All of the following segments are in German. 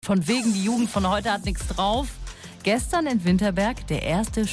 Von wegen, die Jugend von heute hat nichts drauf. Gestern in Winterberg der erste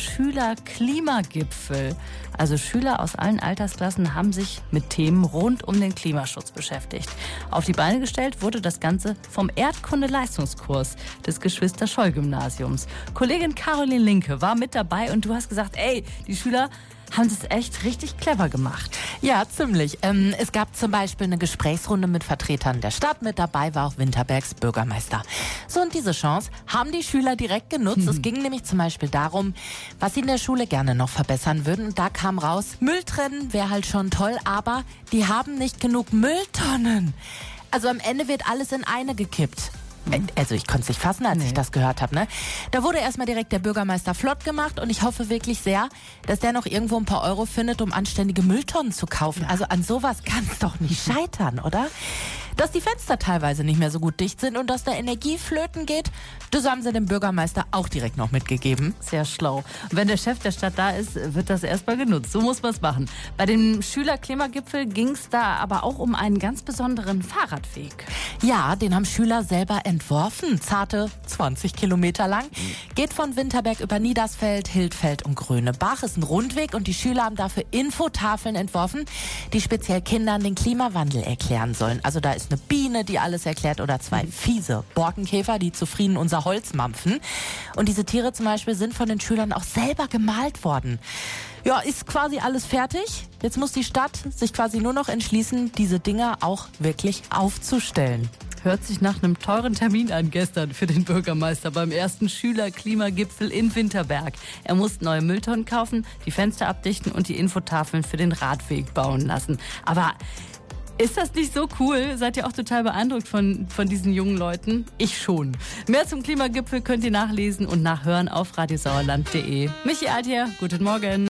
Schüler-Klimagipfel. Also Schüler aus allen Altersklassen haben sich mit Themen rund um den Klimaschutz beschäftigt. Auf die Beine gestellt wurde das Ganze vom Erdkunde-Leistungskurs des Geschwister-Scholl-Gymnasiums. Kollegin Caroline Linke war mit dabei und du hast gesagt, ey, die Schüler haben es echt richtig clever gemacht. Ja, ziemlich. Es gab zum Beispiel eine Gesprächsrunde mit Vertretern der Stadt. Mit dabei war auch Winterbergs Bürgermeister. So, und diese Chance haben die Schüler direkt genutzt. Es ging nämlich zum Beispiel darum, was sie in der Schule gerne noch verbessern würden. Und da kam raus, Müll trennen wäre halt schon toll, aber die haben nicht genug Mülltonnen. Also am Ende wird alles in eine gekippt. Also ich konnte es nicht fassen, als ich das gehört habe. Ne? Da wurde erstmal direkt der Bürgermeister flott gemacht und ich hoffe wirklich sehr, dass der noch irgendwo ein paar Euro findet, um anständige Mülltonnen zu kaufen. Also an sowas kann es doch nicht scheitern, oder? Dass die Fenster teilweise nicht mehr so gut dicht sind und dass da Energie flöten geht, das haben sie dem Bürgermeister auch direkt noch mitgegeben. Sehr schlau. Und wenn der Chef der Stadt da ist, wird das erstmal genutzt. So muss man es machen. Bei dem Schüler-Klimagipfel ging es da aber auch um einen ganz besonderen Fahrradweg. Ja, den haben Schüler selber entworfen. Zarte 20 Kilometer lang. Geht von Winterberg über Niedersfeld, Hildfeld und Grönebach. Ist ein Rundweg und die Schüler haben dafür Infotafeln entworfen, die speziell Kindern den Klimawandel erklären sollen. Also da ist eine Biene, die alles erklärt, oder zwei fiese Borkenkäfer, die zufrieden unser Holz mampfen. Und diese Tiere zum Beispiel sind von den Schülern auch selber gemalt worden. Ja, ist quasi alles fertig. Jetzt muss die Stadt sich quasi nur noch entschließen, diese Dinger auch wirklich aufzustellen. Hört sich nach einem teuren Termin an gestern für den Bürgermeister beim ersten Schüler-Klimagipfel in Winterberg. Er muss neue Mülltonnen kaufen, die Fenster abdichten und die Infotafeln für den Radweg bauen lassen. Aber ist das nicht so cool? Seid ihr auch total beeindruckt von diesen jungen Leuten? Ich schon. Mehr zum Klimagipfel könnt ihr nachlesen und nachhören auf radiosauerland.de. Michi Alt hier, guten Morgen.